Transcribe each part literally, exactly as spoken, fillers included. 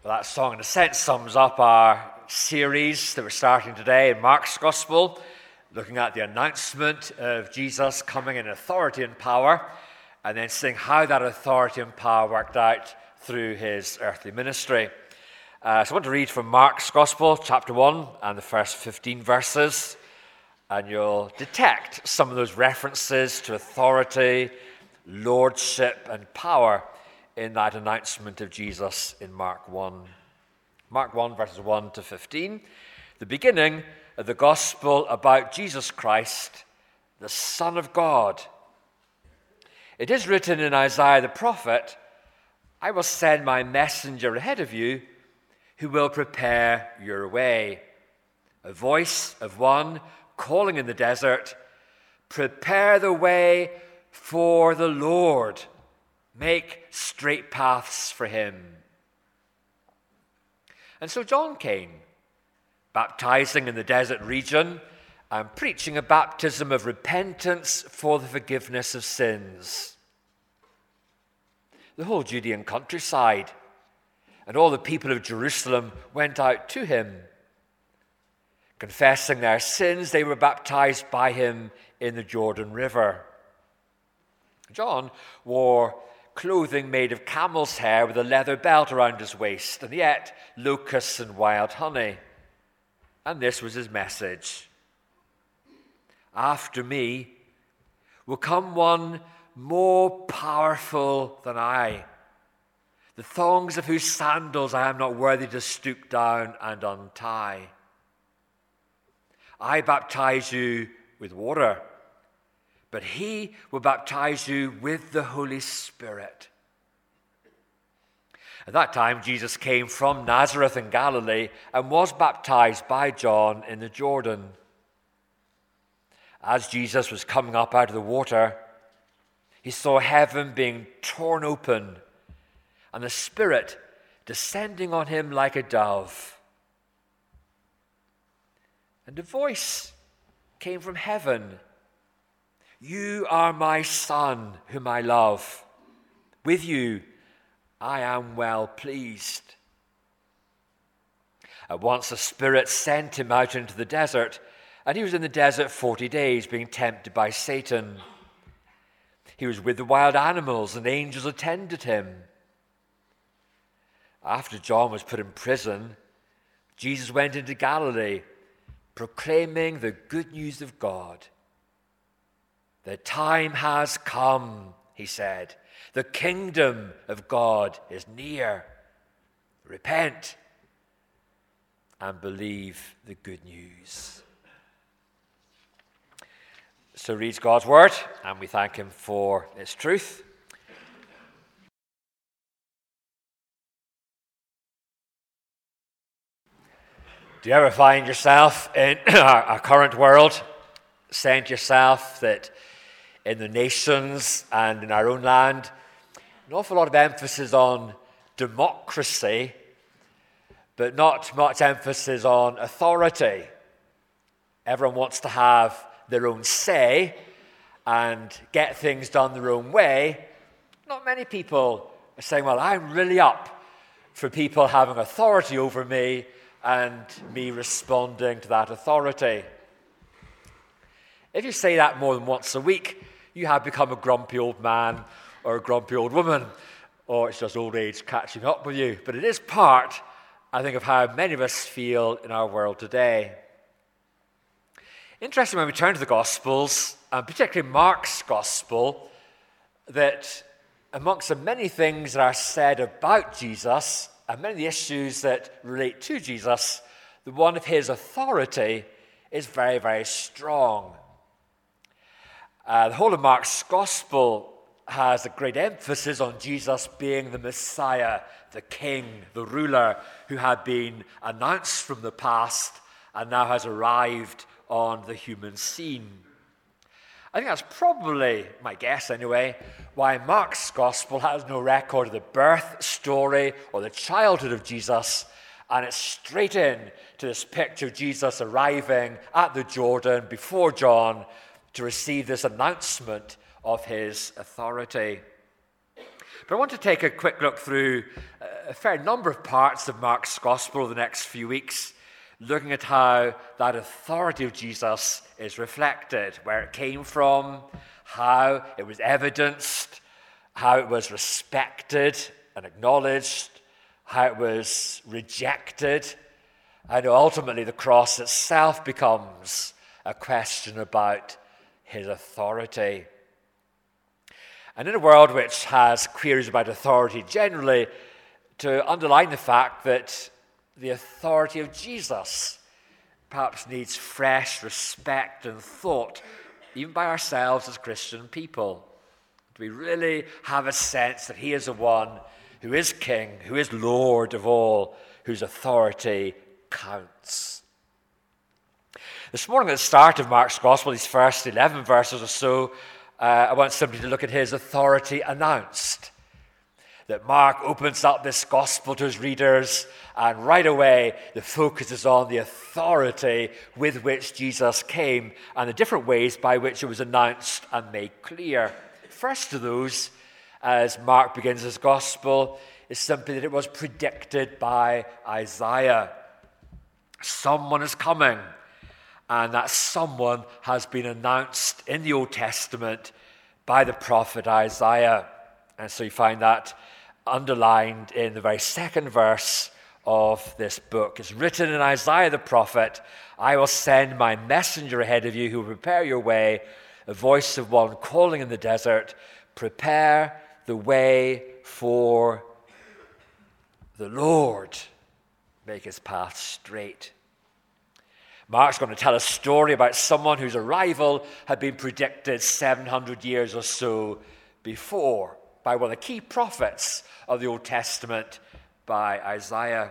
Well, that song, in a sense, sums up our series that we're starting today in Mark's Gospel, looking at the announcement of Jesus coming in authority and power, and then seeing how that authority and power worked out through his earthly ministry. Uh, so I want to read from Mark's Gospel, chapter one, and the first fifteen verses, and you'll detect some of those references to authority, lordship, and power in that announcement of Jesus in Mark one. Mark one, verses one to fifteen, the beginning of the gospel about Jesus Christ, the Son of God. It is written in Isaiah the prophet, "I will send my messenger ahead of you, who will prepare your way." A voice of one calling in the desert, "Prepare the way for the Lord. Make straight paths for him." And so John came, baptizing in the desert region and preaching a baptism of repentance for the forgiveness of sins. The whole Judean countryside and all the people of Jerusalem went out to him. Confessing their sins, they were baptized by him in the Jordan River. John wore clothing made of camel's hair with a leather belt around his waist, and yet locusts and wild honey. And this was his message: "After me will come one more powerful than I, the thongs of whose sandals I am not worthy to stoop down and untie. I baptize you with water, but he will baptize you with the Holy Spirit." At that time, Jesus came from Nazareth in Galilee and was baptized by John in the Jordan. As Jesus was coming up out of the water, he saw heaven being torn open and the Spirit descending on him like a dove. And a voice came from heaven, "You are my Son, whom I love. With you I am well pleased." At once the Spirit sent him out into the desert, and he was in the desert forty days, being tempted by Satan. He was with the wild animals, and angels attended him. After John was put in prison, Jesus went into Galilee, proclaiming the good news of God. "The time has come," he said. "The kingdom of God is near. Repent and believe the good news." So reads God's word, and we thank him for its truth. Do you ever find yourself in our, our current world saying to yourself that in the nations and in our own land, an awful lot of emphasis on democracy, but not much emphasis on authority? Everyone wants to have their own say and get things done their own way. Not many people are saying, "Well, I'm really up for people having authority over me and me responding to that authority." If you say that more than once a week, you have become a grumpy old man or a grumpy old woman, or it's just old age catching up with you. But it is part, I think, of how many of us feel in our world today. Interesting when we turn to the Gospels, and particularly Mark's Gospel, that amongst the many things that are said about Jesus, and many of the issues that relate to Jesus, the one of his authority is very, very strong. Uh, the whole of Mark's Gospel has a great emphasis on Jesus being the Messiah, the King, the ruler who had been announced from the past and now has arrived on the human scene. I think that's probably, my guess anyway, why Mark's Gospel has no record of the birth story or the childhood of Jesus, and it's straight in to this picture of Jesus arriving at the Jordan before John to receive this announcement of his authority. But I want to take a quick look through a fair number of parts of Mark's Gospel over the next few weeks, looking at how that authority of Jesus is reflected, where it came from, how it was evidenced, how it was respected and acknowledged, how it was rejected, and ultimately the cross itself becomes a question about his authority. And in a world which has queries about authority generally, to underline the fact that the authority of Jesus perhaps needs fresh respect and thought, even by ourselves as Christian people. Do we really have a sense that he is the one who is King, who is Lord of all, whose authority counts? This morning at the start of Mark's Gospel, these first eleven verses or so, uh, I want somebody to look at his authority announced. That Mark opens up this Gospel to his readers, and right away the focus is on the authority with which Jesus came and the different ways by which it was announced and made clear. First of those, as Mark begins his Gospel, is simply that it was predicted by Isaiah. Someone is coming, and that someone has been announced in the Old Testament by the prophet Isaiah. And so you find that underlined in the very second verse of this book. It's written in Isaiah the prophet, "I will send my messenger ahead of you who will prepare your way, a voice of one calling in the desert, prepare the way for the Lord, make his path straight." Mark's going to tell a story about someone whose arrival had been predicted seven hundred years or so before by one of the key prophets of the Old Testament, by Isaiah.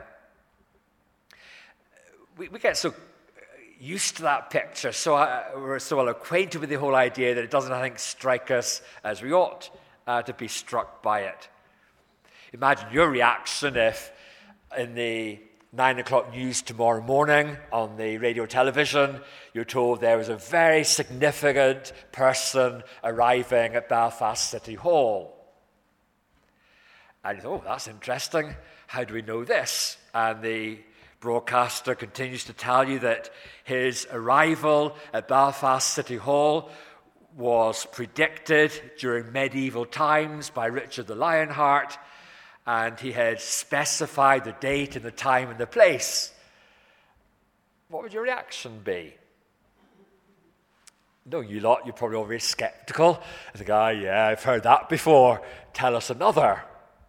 We, we get so used to that picture, so uh, we're so well acquainted with the whole idea that it doesn't, I think, strike us as we ought uh, to be struck by it. Imagine your reaction if in the nine o'clock news tomorrow morning on the radio television, you're told there was a very significant person arriving at Belfast City Hall. And you thought, oh, that's interesting. How do we know this? And the broadcaster continues to tell you that his arrival at Belfast City Hall was predicted during medieval times by Richard the Lionheart, and he had specified the date and the time and the place. What would your reaction be? Knowing you lot, you're probably all very skeptical. I think, ah, yeah, I've heard that before. Tell us another.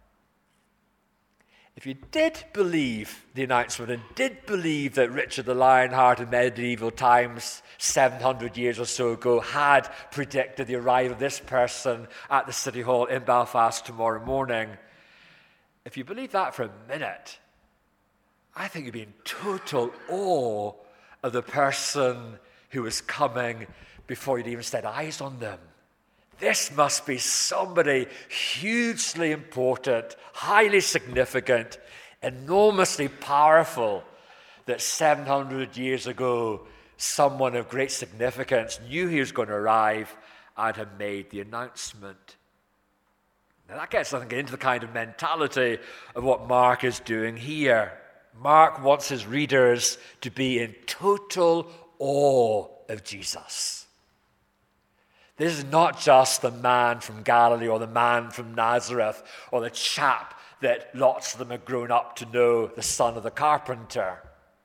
If you did believe the announcement and did believe that Richard the Lionheart in medieval times, seven hundred years or so ago, had predicted the arrival of this person at the City Hall in Belfast tomorrow morning, if you believe that for a minute, I think you'd be in total awe of the person who was coming before you'd even set eyes on them. This must be somebody hugely important, highly significant, enormously powerful, that seven hundred years ago, someone of great significance knew he was going to arrive and had made the announcement. Now that gets, I think, into the kind of mentality of what Mark is doing here. Mark wants his readers to be in total awe of Jesus. This is not just the man from Galilee or the man from Nazareth or the chap that lots of them have grown up to know, the son of the carpenter.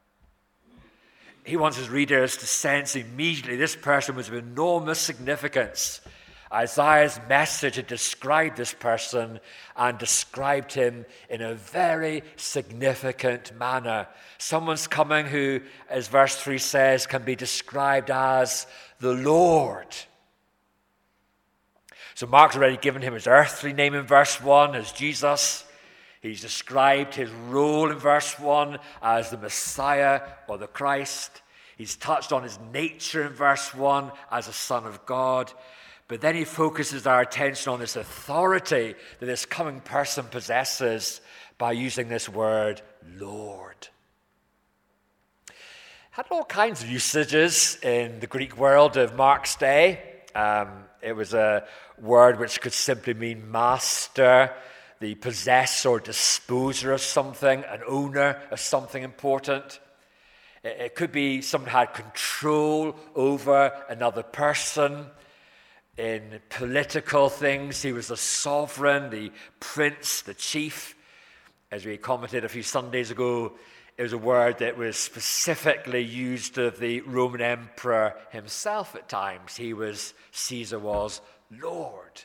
He wants his readers to sense immediately this person was of enormous significance. Isaiah's message had described this person and described him in a very significant manner. Someone's coming who, as verse three says, can be described as the Lord. So Mark's already given him his earthly name in verse one as Jesus. He's described his role in verse one as the Messiah or the Christ. He's touched on his nature in verse one as a Son of God. But then he focuses our attention on this authority that this coming person possesses by using this word, Lord. Had all kinds of usages in the Greek world of Mark's day. Um, it was a word which could simply mean master, the possessor or disposer of something, an owner of something important. It, it could be someone who had control over another person. In political things, he was the sovereign, the prince, the chief. As we commented a few Sundays ago, it was a word that was specifically used of the Roman emperor himself at times. He was, Caesar was, Lord.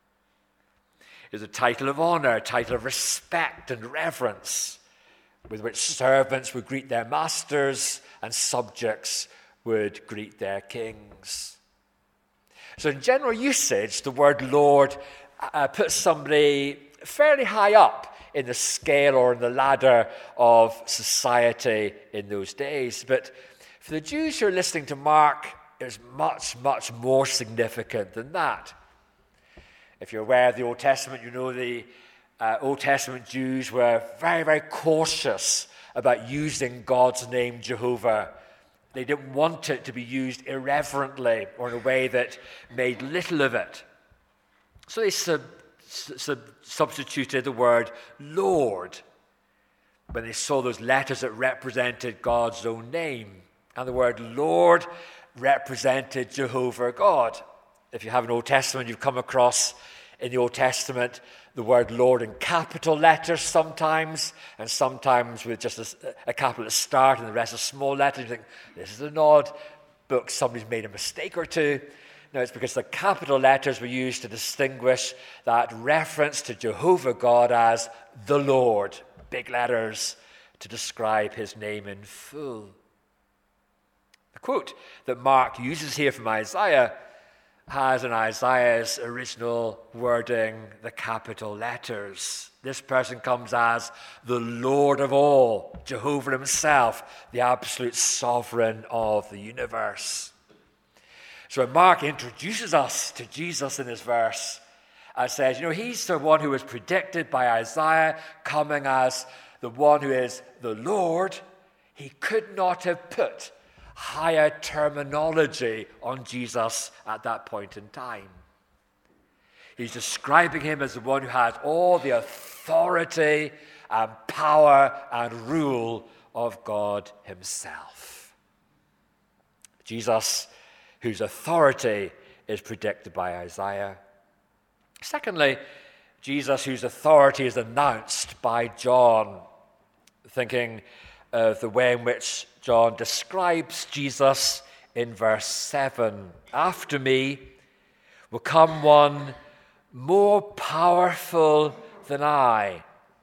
It was a title of honor, a title of respect and reverence, with which servants would greet their masters and subjects would greet their kings. So in general usage, the word Lord uh, puts somebody fairly high up in the scale or in the ladder of society in those days. But for the Jews who are listening to Mark, it was much, much more significant than that. If you're aware of the Old Testament, you know the uh, Old Testament Jews were very, very cautious about using God's name, Jehovah. They didn't want it to be used irreverently or in a way that made little of it. So they sub- sub- substituted the word Lord when they saw those letters that represented God's own name. And the word Lord represented Jehovah God. If you have an Old Testament, you've come across in the Old Testament the word Lord in capital letters sometimes, and sometimes with just a, a capital at the start and the rest of small letters. You think, this is an odd book, somebody's made a mistake or two. No, it's because the capital letters were used to distinguish that reference to Jehovah God as the Lord, big letters, to describe his name in full. The quote that Mark uses here from Isaiah has in Isaiah's original wording the capital letters. This person comes as the Lord of all, Jehovah himself, the absolute sovereign of the universe. So when Mark introduces us to Jesus in this verse, and says, you know, he's the one who was predicted by Isaiah coming as the one who is the Lord, he could not have put higher terminology on Jesus at that point in time. He's describing him as the one who has all the authority and power and rule of God himself. Jesus, whose authority is predicted by Isaiah. Secondly, Jesus, whose authority is announced by John, thinking of the way in which John describes Jesus in verse seven. After me will come one more powerful than I,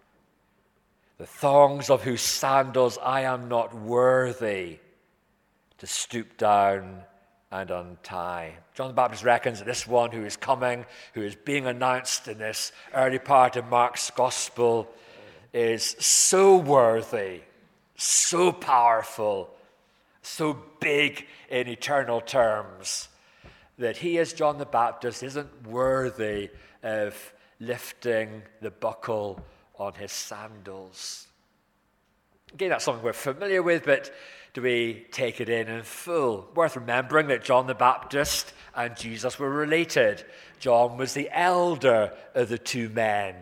the thongs of whose sandals I am not worthy to stoop down and untie. John the Baptist reckons that this one who is coming, who is being announced in this early part of Mark's gospel, is so worthy, so powerful, so big in eternal terms, that he, as John the Baptist, isn't worthy of lifting the buckle on his sandals. Again, that's something we're familiar with, but do we take it in in full? Worth remembering that John the Baptist and Jesus were related. John was the elder of the two men.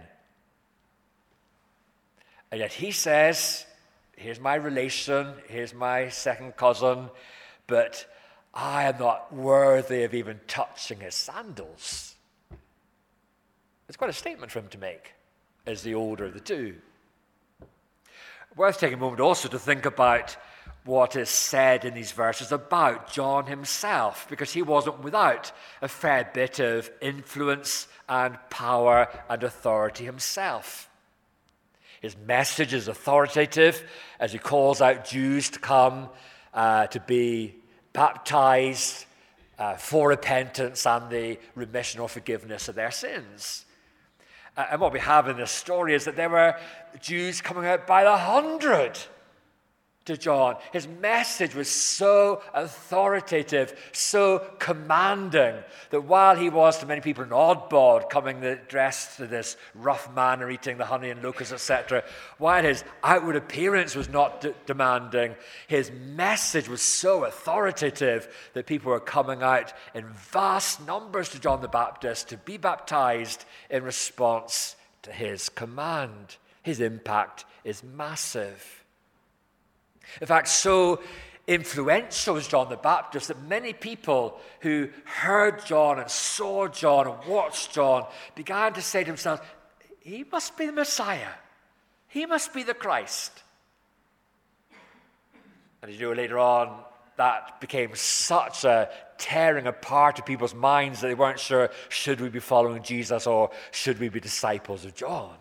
And yet he says, here's my relation, here's my second cousin, but I am not worthy of even touching his sandals. It's quite a statement for him to make as the older of the two. Worth taking a moment also to think about what is said in these verses about John himself, because he wasn't without a fair bit of influence and power and authority himself. His message is authoritative as he calls out Jews to come uh, to be baptized uh, for repentance and the remission or forgiveness of their sins. Uh, and what we have in this story is that there were Jews coming out by the hundred to John. His message was so authoritative, so commanding, that while he was to many people an oddball, coming dressed to this rough manner, eating the honey and locusts, et cetera, while his outward appearance was not d- demanding, his message was so authoritative that people were coming out in vast numbers to John the Baptist to be baptized in response to his command. His impact is massive. In fact, so influential was John the Baptist that many people who heard John and saw John and watched John began to say to themselves, he must be the Messiah. He must be the Christ. And as you know, later on, that became such a tearing apart of people's minds that they weren't sure, should we be following Jesus or should we be disciples of John?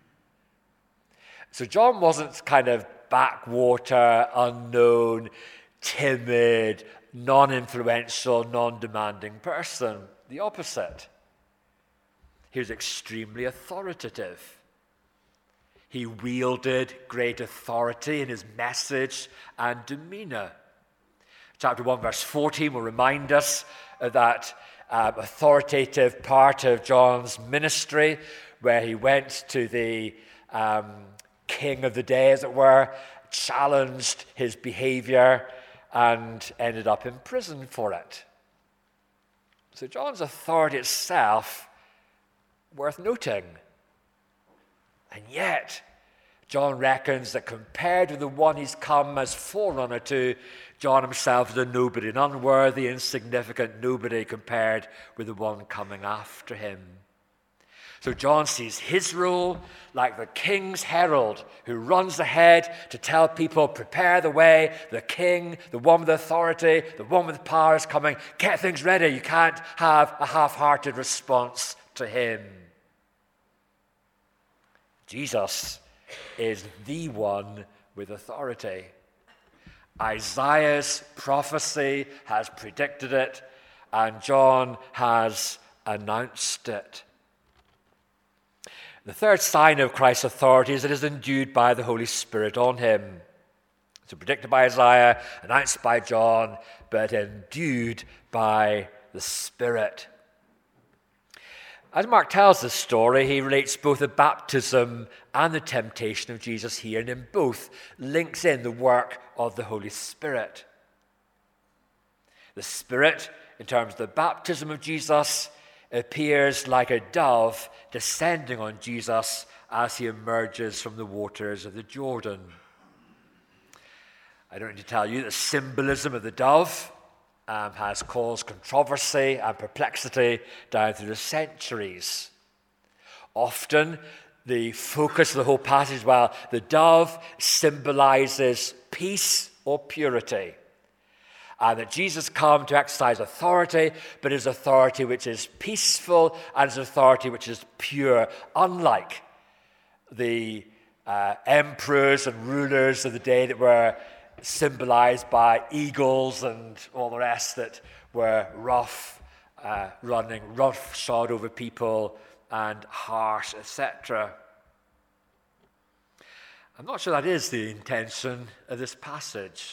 So John wasn't kind of backwater, unknown, timid, non-influential, non-demanding person. The opposite. He was extremely authoritative. He wielded great authority in his message and demeanor. Chapter one, verse fourteen will remind us of that um, authoritative part of John's ministry, where he went to the um, king of the day, as it were, challenged his behavior, and ended up in prison for it. So John's authority itself, worth noting. And yet, John reckons that compared with the one he's come as forerunner to, John himself is a nobody, an unworthy, insignificant nobody compared with the one coming after him. So John sees his role like the king's herald who runs ahead to tell people, prepare the way, the king, the one with authority, the one with power is coming, get things ready. You can't have a half-hearted response to him. Jesus is the one with authority. Isaiah's prophecy has predicted it, and John has announced it. The third sign of Christ's authority is that it is endued by the Holy Spirit on him. So predicted by Isaiah, announced by John, but endued by the Spirit. As Mark tells this story, he relates both the baptism and the temptation of Jesus here, and in both links in the work of the Holy Spirit. The Spirit, in terms of the baptism of Jesus, appears like a dove descending on Jesus as he emerges from the waters of the Jordan. I don't need to tell you the symbolism of the dove um, has caused controversy and perplexity down through the centuries. Often, the focus of the whole passage, well, the dove symbolizes peace or purity. And that Jesus come to exercise authority, but his authority which is peaceful and his authority which is pure, unlike the uh, emperors and rulers of the day that were symbolized by eagles and all the rest that were rough, uh, running roughshod over people and harsh, et cetera. I'm not sure that is the intention of this passage.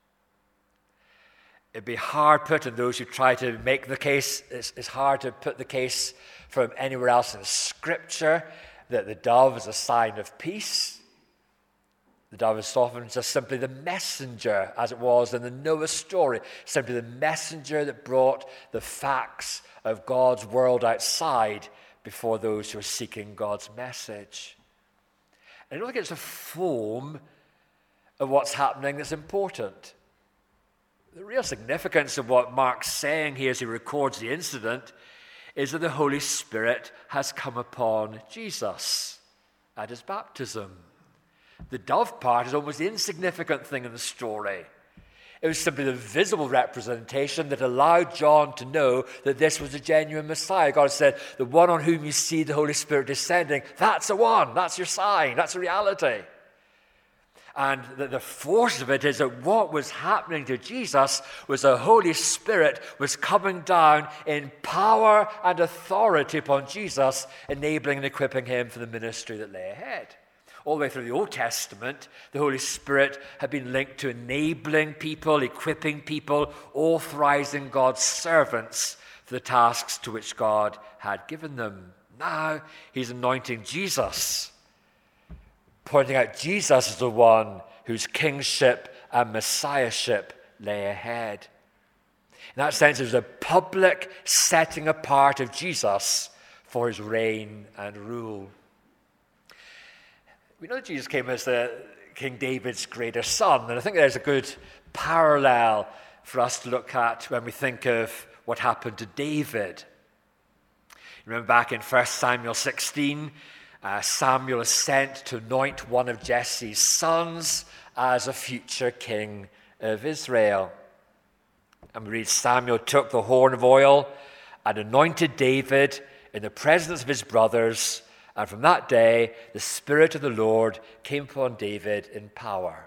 It'd be hard put, and those who try to make the case, it's, it's hard to put the case from anywhere else in Scripture that the dove is a sign of peace. The dove is often just simply the messenger, as it was in the Noah story, simply the messenger that brought the facts of God's world outside before those who are seeking God's message. And I don't think it's the form of what's happening that's important. The real significance of what Mark's saying here as he records the incident is that the Holy Spirit has come upon Jesus at his baptism. The dove part is almost the insignificant thing in the story. It was simply the visible representation that allowed John to know that this was a genuine Messiah. God said, the one on whom you see the Holy Spirit descending, that's the one, that's your sign, that's a reality. And the, the force of it is that what was happening to Jesus was the Holy Spirit was coming down in power and authority upon Jesus, enabling and equipping him for the ministry that lay ahead. All the way through the Old Testament, the Holy Spirit had been linked to enabling people, equipping people, authorizing God's servants for the tasks to which God had given them. Now he's anointing Jesus, pointing out Jesus as the one whose kingship and messiahship lay ahead. In that sense, there's a public setting apart of Jesus for his reign and rule. We know that Jesus came as the King David's greater son, and I think there's a good parallel for us to look at when we think of what happened to David. Remember back in First Samuel sixteen, uh, Samuel is sent to anoint one of Jesse's sons as a future king of Israel. And we read, Samuel took the horn of oil and anointed David in the presence of his brothers, and from that day the Spirit of the Lord came upon David in power.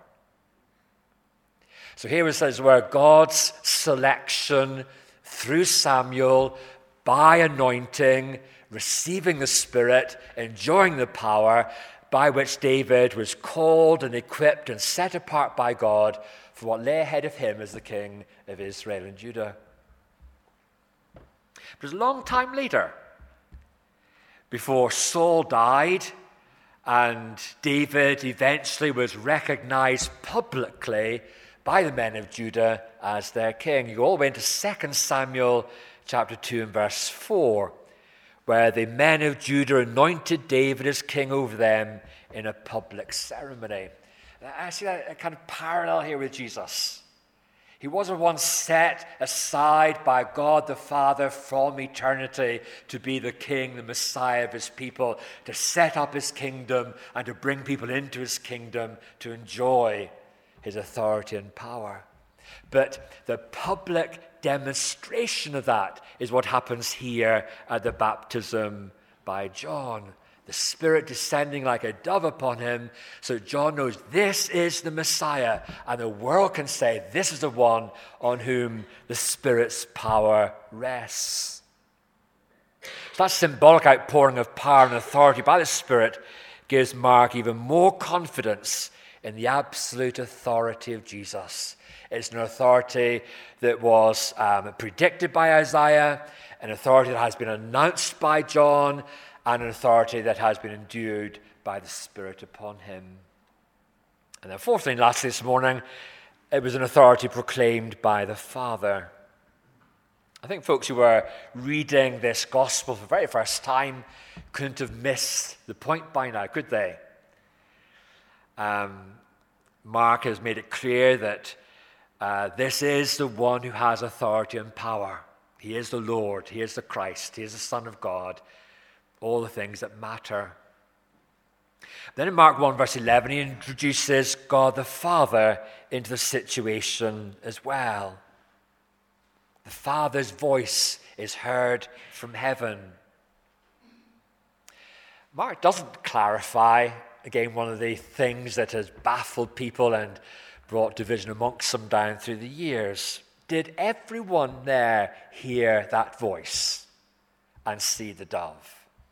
So here it says where God's selection through Samuel by anointing, receiving the Spirit, enjoying the power by which David was called and equipped and set apart by God for what lay ahead of him as the king of Israel and Judah. But it was a long time later, before Saul died and David eventually was recognized publicly by the men of Judah as their king. You all went to Second Samuel chapter two and verse four, where the men of Judah anointed David as king over them in a public ceremony. I see that a kind of parallel here with Jesus. He wasn't one set aside by God the Father from eternity to be the king, the Messiah of his people, to set up his kingdom and to bring people into his kingdom to enjoy his authority and power. But the public demonstration of that is what happens here at the baptism by John. The Spirit descending like a dove upon him, so John knows this is the Messiah, and the world can say this is the one on whom the Spirit's power rests. So that symbolic outpouring of power and authority by the Spirit gives Mark even more confidence in the absolute authority of Jesus. It's an authority that was um, predicted by Isaiah, an authority that has been announced by John, and an authority that has been endued by the Spirit upon him. And then fourthly and lastly this morning, it was an authority proclaimed by the Father. I think folks who were reading this gospel for the very first time couldn't have missed the point by now, could they? Um, Mark has made it clear that uh, this is the one who has authority and power. He is the Lord. He is the Christ. He is the Son of God. All the things that matter. Then in Mark one verse eleven, he introduces God the Father into the situation as well. The Father's voice is heard from heaven. Mark doesn't clarify, again, one of the things that has baffled people and brought division amongst them down through the years. Did everyone there hear that voice and see the dove?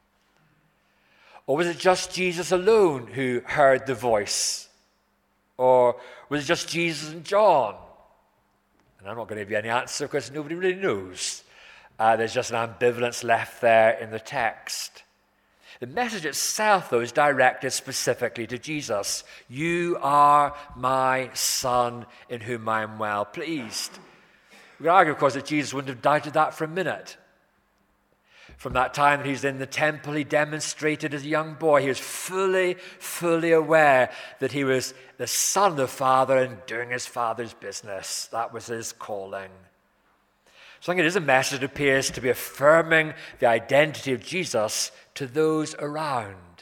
Or was it just Jesus alone who heard the voice? Or was it just Jesus and John? And I'm not going to give you any answer because nobody really knows. Uh, there's just an ambivalence left there in the text. The message itself, though, is directed specifically to Jesus. You are my Son in whom I am well pleased. We could argue, of course, that Jesus wouldn't have doubted that for a minute. From that time that he was in the temple, he demonstrated as a young boy. He was fully, fully aware that he was the Son of the Father and doing his Father's business. That was his calling. So I think it is a message that appears to be affirming the identity of Jesus to those around.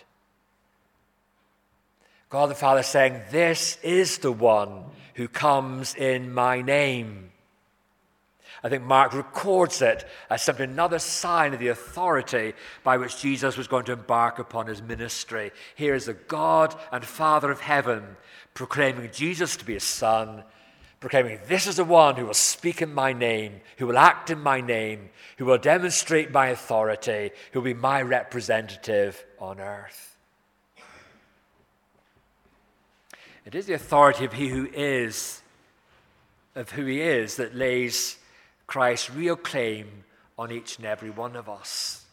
God the Father saying, this is the one who comes in my name. I think Mark records it as simply another sign of the authority by which Jesus was going to embark upon his ministry. Here is the God and Father of heaven proclaiming Jesus to be his Son, proclaiming this is the one who will speak in my name, who will act in my name, who will demonstrate my authority, who will be my representative on earth. It is the authority of he who is, of who he is, that lays Christ's real claim on each and every one of us.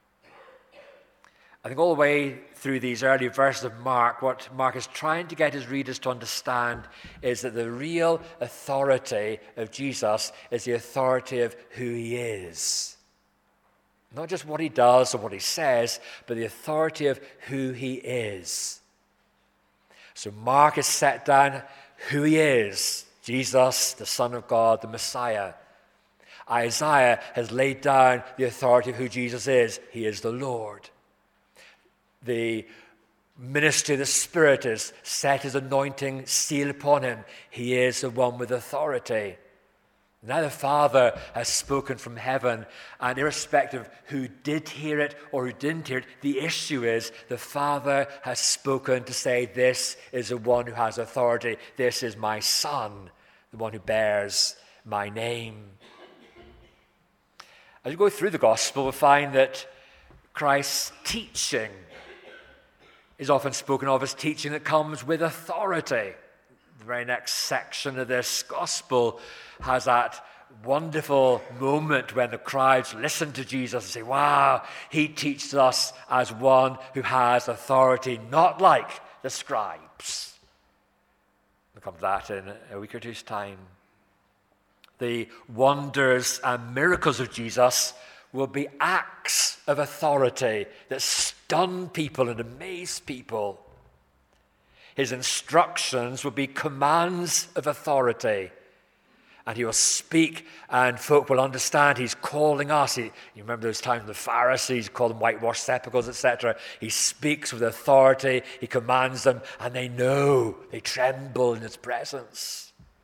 I think all the way through these early verses of Mark, what Mark is trying to get his readers to understand is that the real authority of Jesus is the authority of who he is. Not just what he does or what he says, but the authority of who he is. So Mark has set down who he is, Jesus, the Son of God, the Messiah. Isaiah has laid down the authority of who Jesus is. He is the Lord. The ministry of the Spirit has set his anointing seal upon him. He is the one with authority. Now the Father has spoken from heaven, and irrespective of who did hear it or who didn't hear it, the issue is the Father has spoken to say, this is the one who has authority. This is my Son, the one who bears my name. As we go through the Gospel, we find that Christ's teaching is often spoken of as teaching that comes with authority. The very next section of this Gospel has that wonderful moment when the crowds listen to Jesus and say, wow, he teaches us as one who has authority, not like the scribes. We'll come to that in a week or two's time. The wonders and miracles of Jesus will be acts of authority that stun people and amaze people. His instructions will be commands of authority. And he will speak and folk will understand he's calling us. He, you remember those times the Pharisees called them whitewashed sepulchres, et cetera. He speaks with authority. He commands them and they know. They tremble in his presence.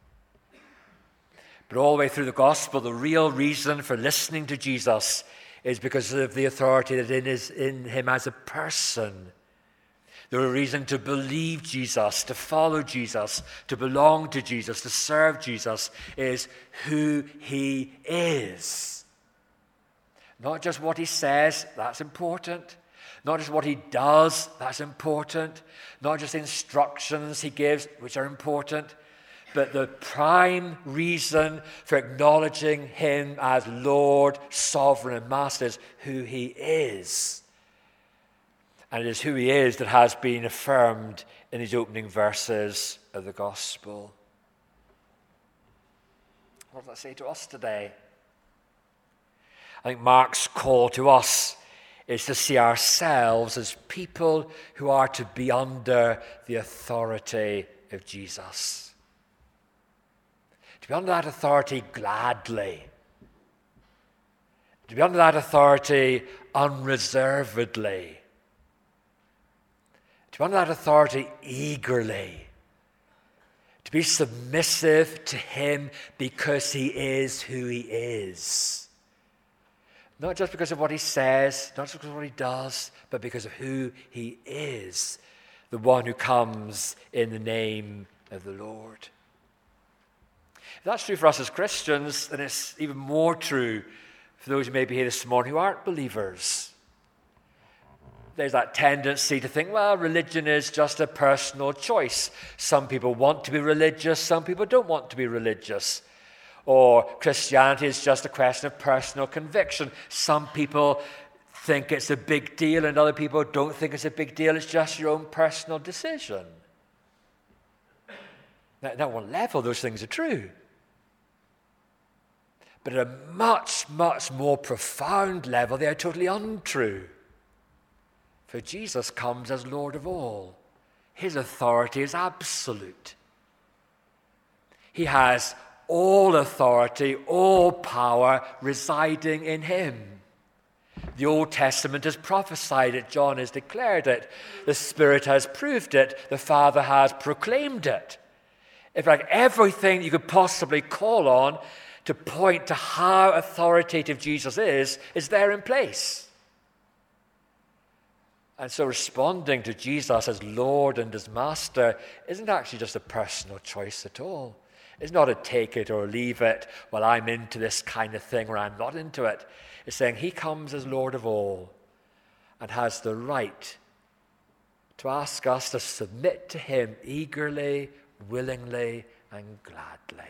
But all the way through the Gospel, the real reason for listening to Jesus is because of the authority that is in him as a person. The reason to believe Jesus, to follow Jesus, to belong to Jesus, to serve Jesus is who he is. Not just what he says, that's important. Not just what he does, that's important. Not just instructions he gives, which are important. But the prime reason for acknowledging him as Lord, Sovereign, and Master is who he is. And it is who he is that has been affirmed in these opening verses of the Gospel. What does that say to us today? I think Mark's call to us is to see ourselves as people who are to be under the authority of Jesus. To be under that authority gladly. To be under that authority unreservedly. To be under that authority eagerly. To be submissive to him because he is who he is. Not just because of what he says, not just because of what he does, but because of who he is. The one who comes in the name of the Lord. If that's true for us as Christians, then it's even more true for those who may be here this morning who aren't believers. There's that tendency to think, well, religion is just a personal choice. Some people want to be religious, some people don't want to be religious. Or Christianity is just a question of personal conviction. Some people think it's a big deal and other people don't think it's a big deal. It's just your own personal decision. Now, at one level, those things are true. But at a much, much more profound level, they are totally untrue. For Jesus comes as Lord of all. His authority is absolute. He has all authority, all power residing in him. The Old Testament has prophesied it. John has declared it. The Spirit has proved it. The Father has proclaimed it. In fact, everything you could possibly call on to point to how authoritative Jesus is, is there in place. And so responding to Jesus as Lord and as Master isn't actually just a personal choice at all. It's not a take it or leave it, well, I'm into this kind of thing or I'm not into it. It's saying he comes as Lord of all and has the right to ask us to submit to him eagerly, willingly, and gladly.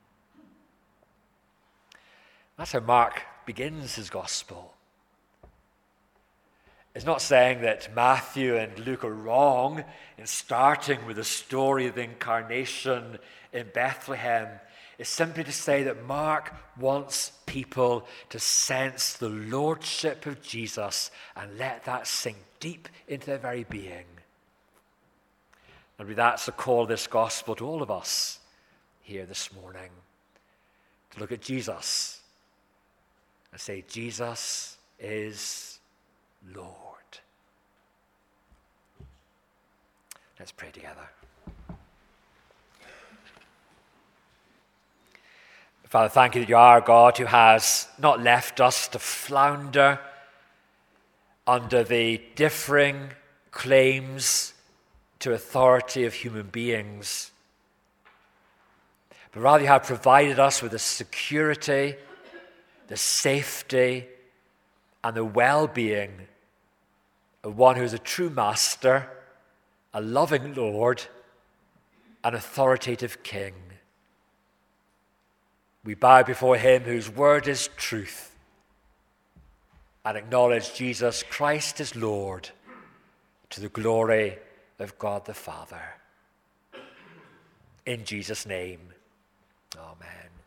That's how Mark begins his gospel. It's not saying that Matthew and Luke are wrong in starting with the story of the incarnation in Bethlehem. It's simply to say that Mark wants people to sense the lordship of Jesus and let that sink deep into their very being. And that's the call of this gospel to all of us here this morning, to look at Jesus and say, Jesus is Lord. Let's pray together. Father, thank you that you are a God who has not left us to flounder under the differing claims to authority of human beings, but rather you have provided us with the security, the safety, and the well-being of one who is a true master, a loving Lord, an authoritative King. We bow before him whose word is truth and acknowledge Jesus Christ is Lord to the glory of God the Father. In Jesus' name, amen.